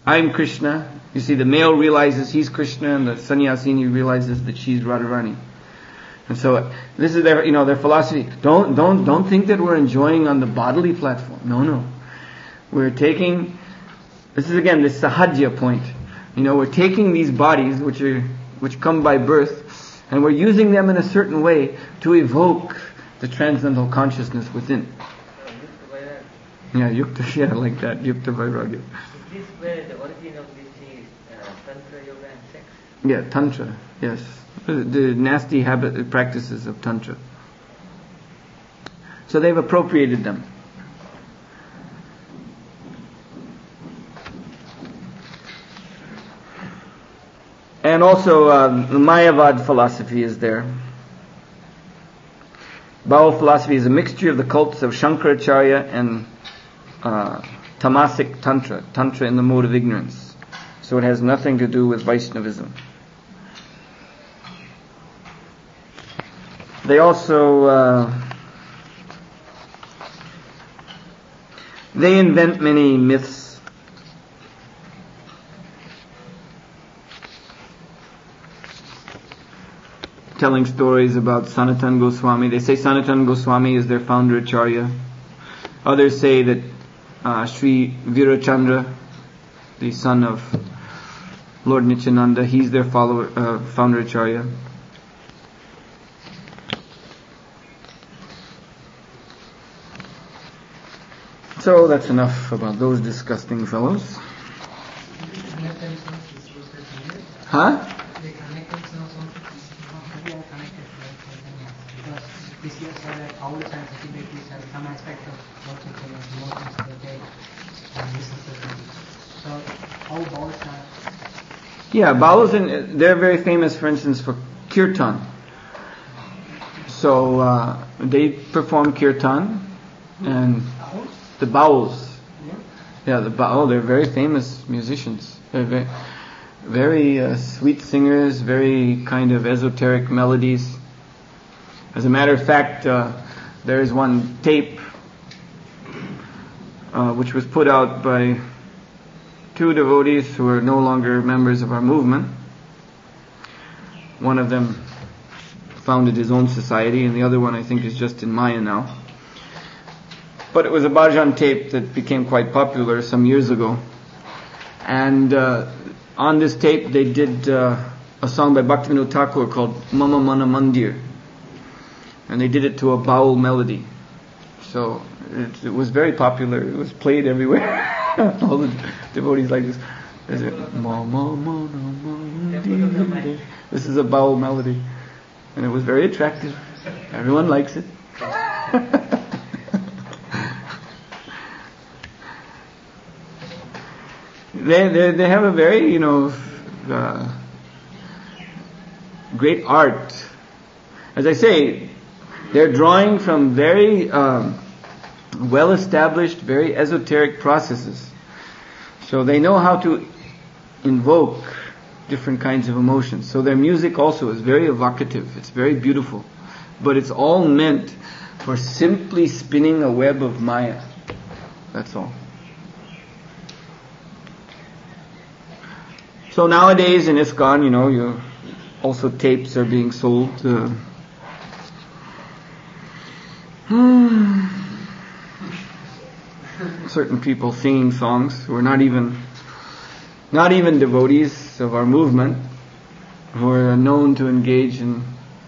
I'm Krishna. You see, the male realizes he's Krishna, and the sannyasini realizes that she's Radharani. And so this is their, their philosophy. Don't think that we're enjoying on the bodily platform. No. We're taking, this is again this sahajya point. We're taking these bodies which come by birth, and we're using them in a certain way to evoke the transcendental consciousness within. Yukta, like that, Yukta Vairagya. Is this where the origin of this is Tantra, Yoga and sex? Yeah, Tantra, yes. The nasty practices of Tantra. So they've appropriated them. And also the Mayavad philosophy is there. Baul philosophy is a mixture of the cults of Shankaracharya and Tamasic Tantra in the mode of ignorance. So it has nothing to do with Vaishnavism. They also they invent many myths. Telling stories about Sanatana Goswami. They say Sanatana Goswami is their founder acharya. Others say that Sri Virachandra, the son of Lord Nityananda, he's their founder acharya. So that's enough about those disgusting fellows. Huh? They connect themselves also. They are connected because this year said that owls and celebrities have some aspect of working for your emotions for the day and this is the thing. So all bowls are. Yeah, bowls, they're very famous, for instance, for kirtan. So they perform kirtan, and the bowls. Yeah, they're very famous musicians. They're very, very sweet singers, very kind of esoteric melodies. As a matter of fact, there is one tape which was put out by two devotees who are no longer members of our movement. One of them founded his own society, and the other one I think is just in Maya now. But it was a bhajan tape that became quite popular some years ago. And on this tape they did a song by Bhaktivinoda Thakur called Mama Mana Mandir. And they did it to a baul melody. So it was very popular. It was played everywhere. All the devotees like this. Mama Mana Mandir. This is a baul melody. And it was very attractive. Everyone likes it. They have a very, great art. As I say, they're drawing from very well-established, very esoteric processes. So they know how to invoke different kinds of emotions. So their music also is very evocative. It's very beautiful. But it's all meant for simply spinning a web of Maya. That's all. So nowadays in ISKCON, also tapes are being sold. Certain people singing songs who are not even devotees of our movement, who are known to engage in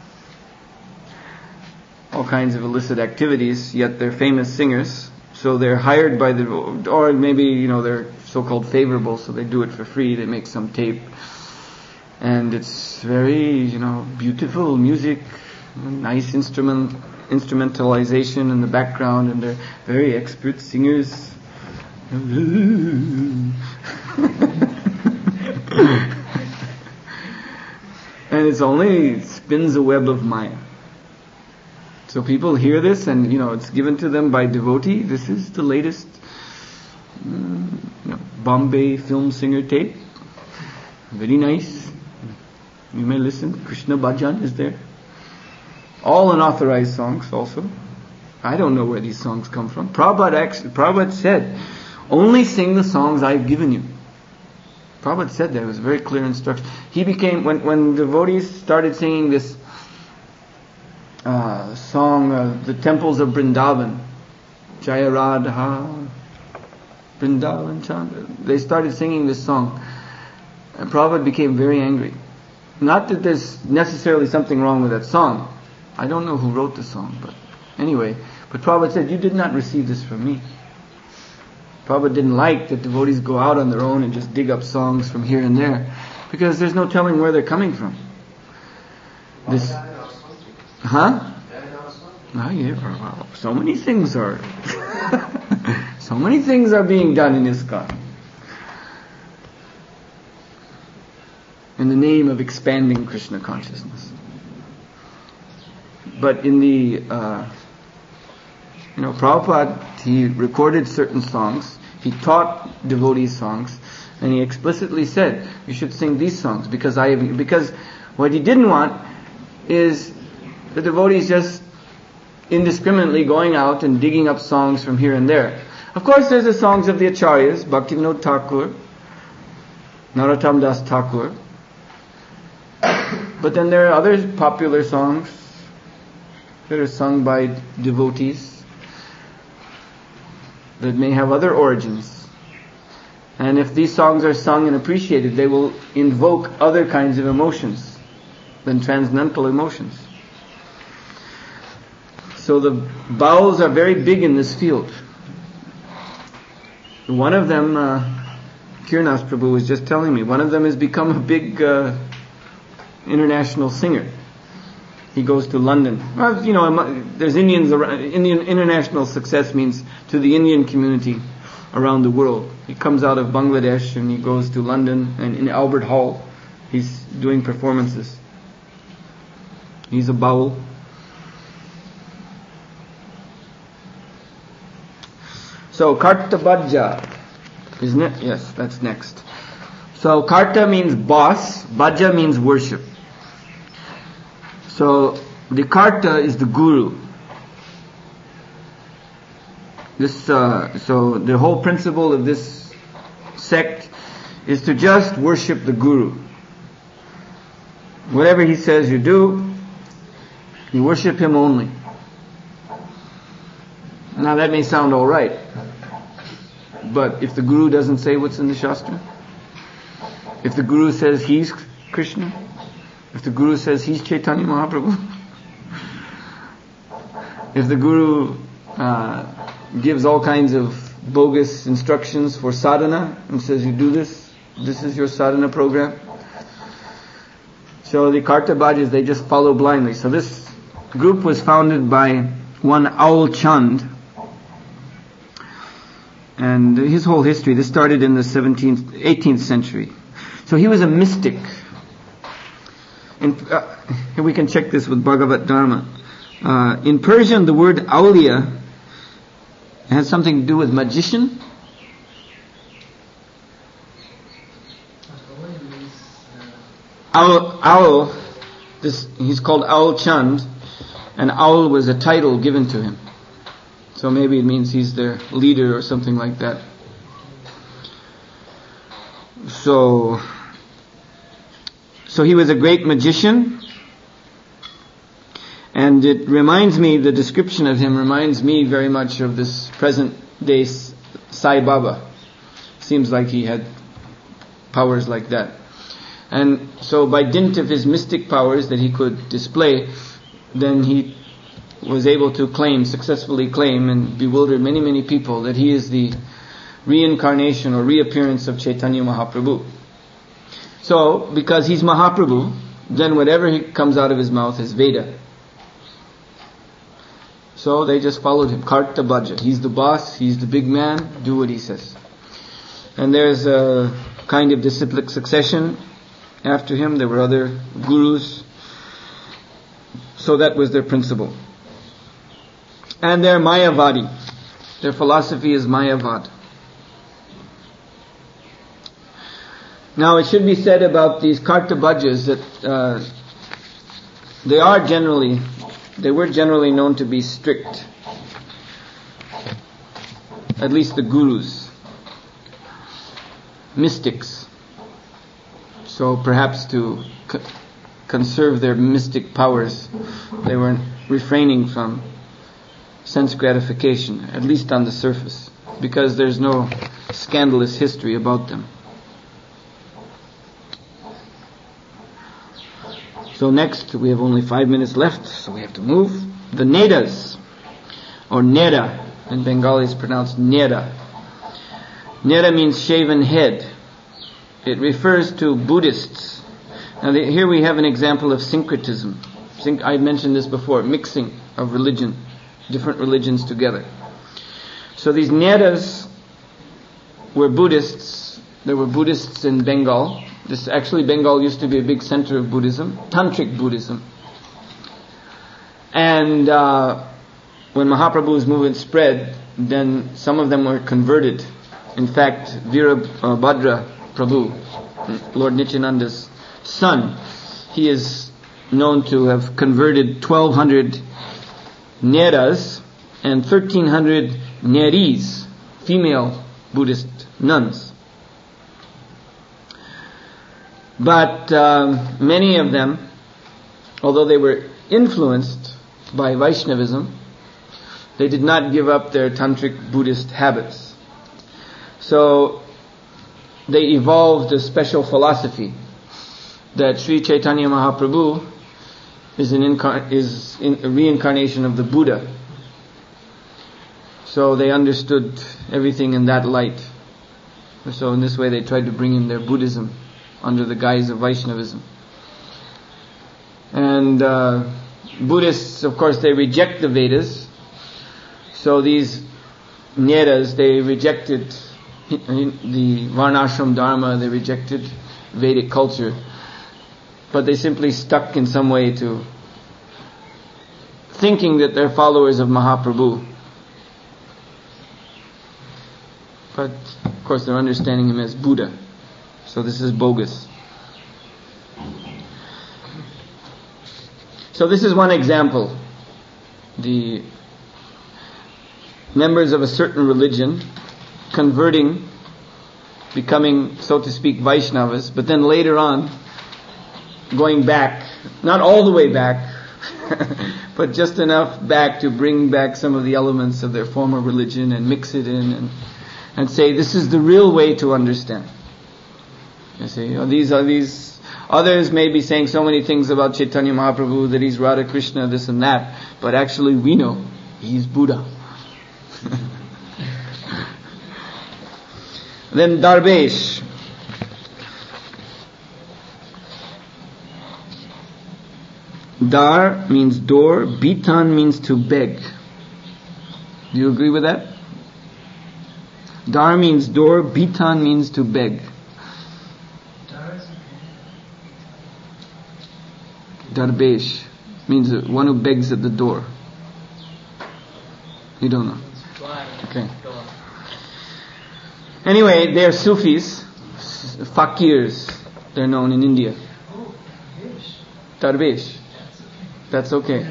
all kinds of illicit activities, yet they're famous singers. So they're hired by or maybe, they're so-called favorable, so they do it for free. They make some tape. And it's very, beautiful music, nice instrumentalization in the background, and they're very expert singers. And it spins a web of Maya. So people hear this and, it's given to them by devotee. This is the latest Bombay film singer tape. Very nice. You may listen. Krishna Bhajan is there. All unauthorized songs also. I don't know where these songs come from. Prabhupada said, only sing the songs I've given you. Prabhupada said that. It was a very clear instruction. He became, when devotees started singing this song, the temples of Vrindavan, Jaya Radha, Vrindavan Chandra, they started singing this song. And Prabhupada became very angry. Not that there's necessarily something wrong with that song. I don't know who wrote the song, but anyway. But Prabhupada said, you did not receive this from me. Prabhupada didn't like that devotees go out on their own and just dig up songs from here and there, because there's no telling where they're coming from. This, huh? Oh, yeah, well, so many things are, so many things are being done in ISKCON. In the name of expanding Krishna consciousness. But in the, Prabhupada, he recorded certain songs, he taught devotees songs, and he explicitly said, you should sing these songs, because what he didn't want is the devotees just indiscriminately going out and digging up songs from here and there. Of course, there's the songs of the Acharyas, Bhaktivinoda Thakur, Narottam Das Thakur, but then there are other popular songs that are sung by devotees that may have other origins. And if these songs are sung and appreciated, they will invoke other kinds of emotions than transcendental emotions. So the bowels are very big in this field. One of them, Kirnas Prabhu was just telling me, one of them has become a big international singer. He goes to London. Well, there's Indians around. International success means to the Indian community around the world. He comes out of Bangladesh and he goes to London, and in Albert Hall he's doing performances. He's a baul. So Karta Bhajja, isn't it? Yes, that's next. So Karta means boss, Bhajja means worship. So the Karta is the Guru. So the whole principle of this sect is to just worship the Guru. Whatever he says you do, you worship him only. Now that may sound alright, but if the Guru doesn't say what's in the Shastra, if the Guru says he's Krishna, if the Guru says he's Chaitanya Mahaprabhu, if the Guru gives all kinds of bogus instructions for sadhana and says you do this is your sadhana program. So the Karta Bhajjas, they just follow blindly. So this group was founded by one Aul Chand, and his whole history, this started in the 18th century. So he was a mystic. We can check this with Bhagavat Dharma. In Persian, the word Aulia has something to do with magician. Aul, he's called Aul Chand, and Aul was a title given to him. So maybe it means he's their leader or something like that. So he was a great magician, and it reminds me, the description of him reminds me very much of this present day Sai Baba. Seems like he had powers like that. And so by dint of his mystic powers that he could display, then he was able to successfully claim and bewilder many, many people that he is the reincarnation or reappearance of Chaitanya Mahaprabhu. So, because he's Mahaprabhu, then whatever comes out of his mouth is Veda. So they just followed him. Karta Bhajja. He's the boss, he's the big man, do what he says. And there's a kind of disciplic succession after him. There were other gurus. So that was their principle. And they're Mayavadi. Their philosophy is Mayavad. Now it should be said about these Karta Bhajjas that they were generally known to be strict. At least the gurus. Mystics. So perhaps to conserve their mystic powers, they were refraining from sense gratification, at least on the surface, because there's no scandalous history about them. So next, we have only 5 minutes left, so we have to move. The Nedas, or Neda, in Bengali is pronounced Neda. Neda means shaven head. It refers to Buddhists. Now here we have an example of syncretism. I mentioned this before, mixing of religion, different religions together. So these Nedas were Buddhists. There were Buddhists in Bengal. Bengal used to be a big center of Buddhism, Tantric Buddhism. And when Mahaprabhu's movement spread, then some of them were converted. In fact, Virabhadra Prabhu, Lord Nityananda's son, he is known to have converted 1,200 Nedas and 1,300 Neris, female Buddhist nuns. But many of them, although they were influenced by Vaishnavism, they did not give up their Tantric Buddhist habits. So they evolved a special philosophy that Sri Chaitanya Mahaprabhu is a reincarnation of the Buddha. So they understood everything in that light. So in this way they tried to bring in their Buddhism under the guise of Vaishnavism. And Buddhists, of course, they reject the Vedas. So these Nedas, they rejected the Varnashram Dharma, they rejected Vedic culture. But they simply stuck in some way to thinking that they're followers of Mahaprabhu. But, of course, they're understanding him as Buddha. So this is bogus. So this is one example. The members of a certain religion converting, becoming, so to speak, Vaishnavas, but then later on going back, not all the way back, but just enough back to bring back some of the elements of their former religion and mix it in and say this is the real way to understand. You see, these others may be saying so many things about Chaitanya Mahaprabhu, that he's Radha Krishna, this and that, but actually we know he's Buddha. Then Darbesh. Dar means door, Bitan means to beg. Do you agree with that? Dar means door, Bitan means to beg. Darbesh means one who begs at the door. You don't know? Okay. Anyway, they're Sufis, fakirs, they're known in India. Darbesh. That's okay.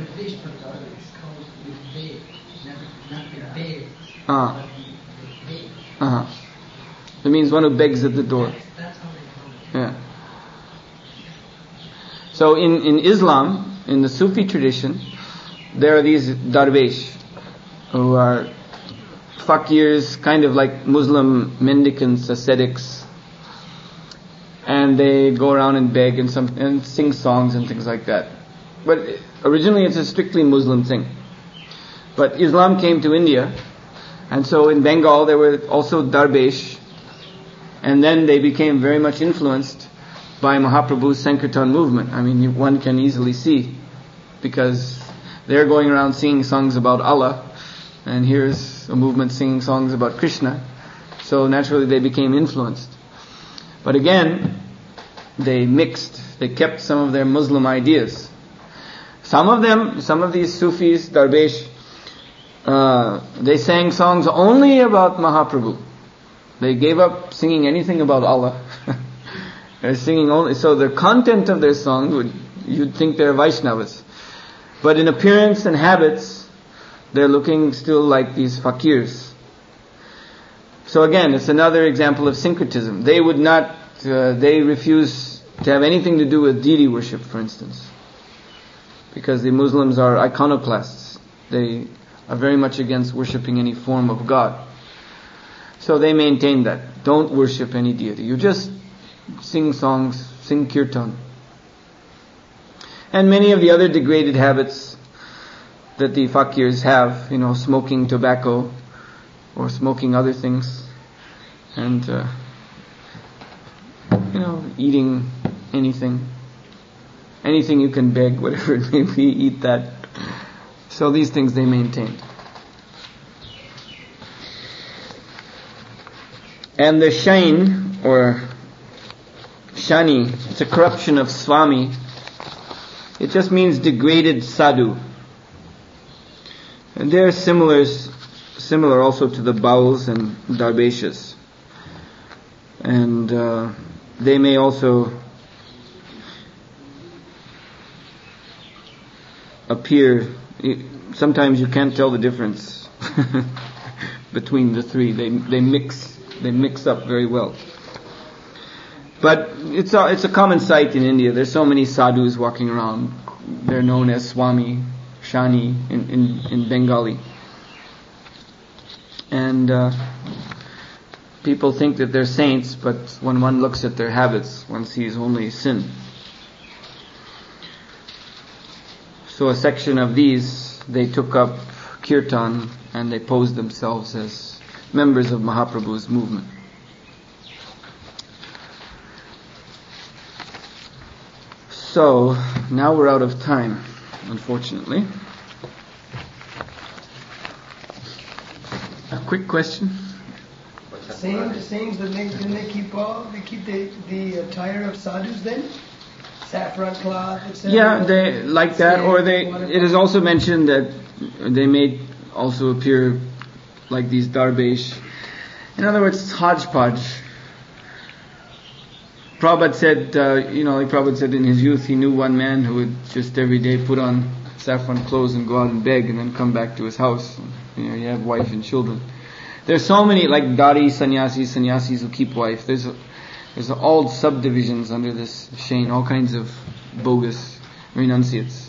It means one who begs at the door. Yeah. So in Islam, in the Sufi tradition, there are these darbesh who are fakirs, kind of like Muslim mendicants, ascetics, and they go around and beg and sing songs and things like that. But originally it's a strictly Muslim thing. But Islam came to India, and so in Bengal there were also darbesh, and then they became very much influenced by Mahaprabhu's Sankirtan movement. I mean, one can easily see, because they're going around singing songs about Allah, and here's a movement singing songs about Krishna. So naturally they became influenced. But again, they kept some of their Muslim ideas. Some of these Sufis, Darbesh, they sang songs only about Mahaprabhu. They gave up singing anything about Allah. They're singing only, so the content of their song you'd think they're Vaishnavas. But in appearance and habits, they're looking still like these fakirs. So again, it's another example of syncretism. They refuse to to have anything to do with deity worship, for instance. Because the Muslims are iconoclasts. They are very much against worshipping any form of God. So they maintain that. Don't worship any deity. You just sing songs, sing kirtan. And many of the other degraded habits that the fakirs have, smoking tobacco or smoking other things, and eating anything you can beg, whatever it may be, eat that. So these things they maintained. And the Shain, or Shani, it's a corruption of Swami. It just means degraded sadhu. And they're similar also to the Bauls and Darbeshas. And they may also appear, sometimes you can't tell the difference between the three. They mix up very well. But it's a common sight in India. There's so many sadhus walking around. They're known as Swami, Shani in Bengali. And people think that they're saints, but when one looks at their habits, one sees only sin. So a section of these, they took up kirtan and they posed themselves as members of Mahaprabhu's movement. So, now we're out of time, unfortunately. A quick question. Sayings that didn't they keep the attire of sadhus then? Saffron cloth, etc. Yeah, they like that, or it is also mentioned that they may also appear like these darbesh. In other words, it's hodgepodge. Prabhupada said, Prabhupada said in his youth he knew one man who would just every day put on saffron clothes and go out and beg and then come back to his house. He have wife and children. There's so many like Dari sannyasis who keep wife. There's all subdivisions under this Shain, all kinds of bogus renunciates.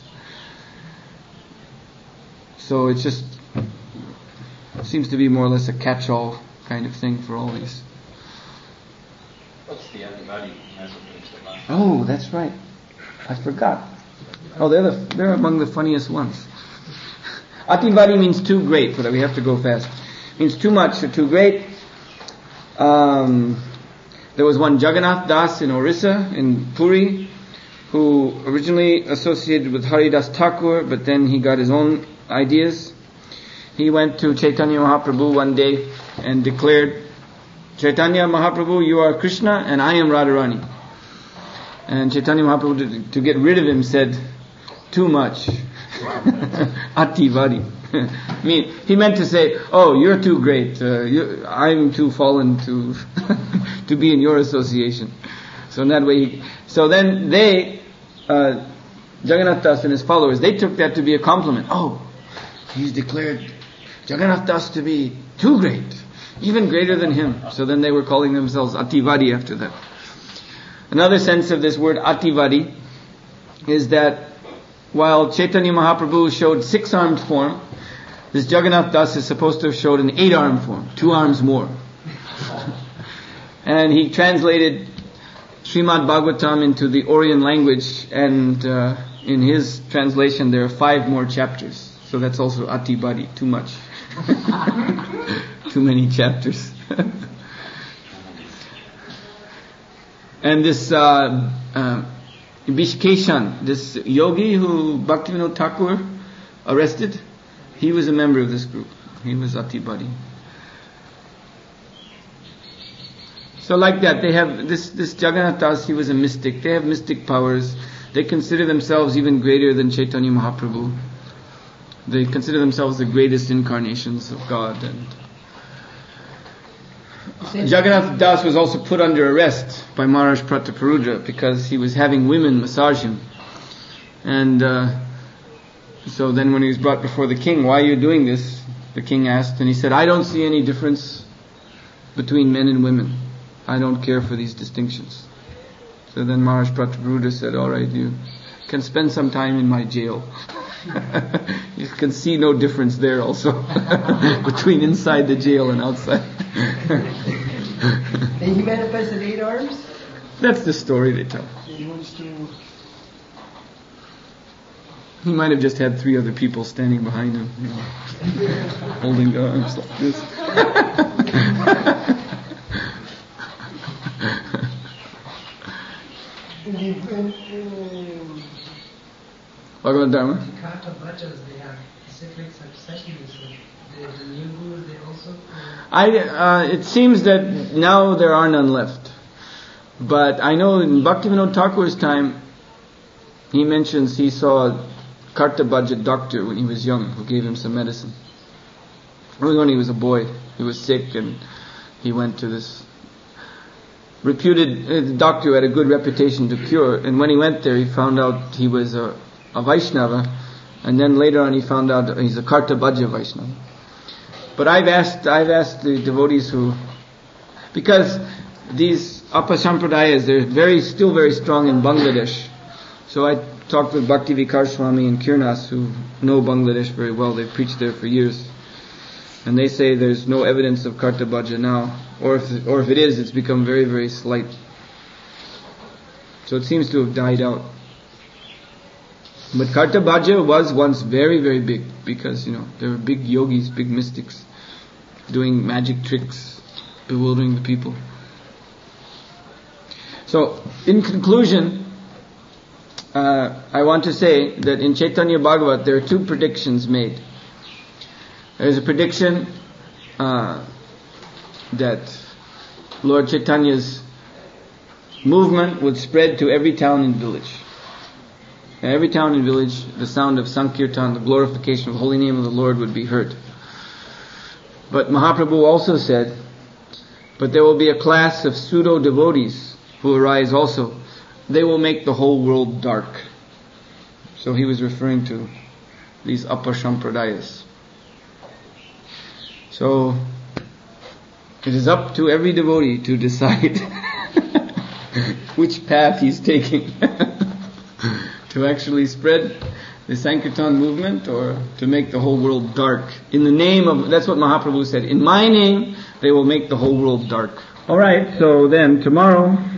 So it seems to be more or less a catch-all kind of thing for all these. What's the Ativadi? Oh, that's right. I forgot. Oh, they're among the funniest ones. Ativadi means too great, but we have to go fast. It means too much or too great. There was one Jagannath Das in Orissa, in Puri, who originally associated with Haridas Thakur, but then he got his own ideas. He went to Chaitanya Mahaprabhu one day and declared, Chaitanya Mahaprabhu, you are Krishna and I am Radharani. And Chaitanya Mahaprabhu, to get rid of him, said, too much. Ativadi. He meant to say, oh, you're too great. I'm too fallen to to be in your association. So in that way, then they, Jagannath Das and his followers, they took that to be a compliment. Oh, he's declared Jagannath Das to be too great, even greater than him. So then they were calling themselves Ativadi after that. Another sense of this word Ativadi is that while Chaitanya Mahaprabhu showed 6-armed form, this Jagannath Das is supposed to have showed an 8-armed form, 2 arms more. And he translated Srimad Bhagavatam into the Orient language, and in his translation there are 5 more chapters. So that's also Ativadi, too much. Too many chapters. And this Bishkeshan, this yogi who Bhaktivinoda Thakur arrested, he was a member of this group. He was Ativadi. So like that, they have this Jagannath Das, he was a mystic. They have mystic powers. They consider themselves even greater than Chaitanya Mahaprabhu. They consider themselves the greatest incarnations of God. And Jagannath Das was also put under arrest by Maharaj Prataparudra because he was having women massage him. And so then when he was brought before the king, why are you doing this? The king asked, and he said, I don't see any difference between men and women. I don't care for these distinctions. So then Maharaj Prataparudra said, alright, you can spend some time in my jail. You can see no difference there also between inside the jail and outside. And he manifested 8 arms? That's the story they tell. He wants to... He might have just had 3 other people standing behind him, holding the arms like this. Bhagavad Dharma? Karta Bhajas, they have specific successions. The new gurus, they also... It seems that now there are none left. But I know in Bhaktivinoda Thakur's time, he mentions he saw Karta Bhaja doctor when he was young, who gave him some medicine. It was when he was a boy. He was sick and he went to this reputed doctor who had a good reputation to cure. And when he went there, he found out he was a Vaishnava. And then later on he found out he's a Karta Bhaja Vaishnava. But I've asked the devotees because these Apasampradayas, they're still very strong in Bangladesh. So I talked with Bhakti Vikar Swami and Kirnas, who know Bangladesh very well. They've preached there for years. And they say there's no evidence of Karta Bhaja now. Or if it is, it's become very, very slight. So it seems to have died out. But Karta Bhaja was once very, very big, because, there were big yogis, big mystics, doing magic tricks, bewildering the people. So, in conclusion, I want to say that in Chaitanya Bhagavat there are 2 predictions made. There's a prediction that Lord Chaitanya's movement would spread to every town and village. In every town and village, the sound of Sankirtan, the glorification of the holy name of the Lord, would be heard. But Mahaprabhu also said, but there will be a class of pseudo-devotees who arise also. They will make the whole world dark. So he was referring to these Apasampradayas. So it is up to every devotee to decide which path he's taking. To actually spread the Sankirtan movement, or to make the whole world dark. In the name of, that's what Mahaprabhu said, in my name they will make the whole world dark. Alright, so then tomorrow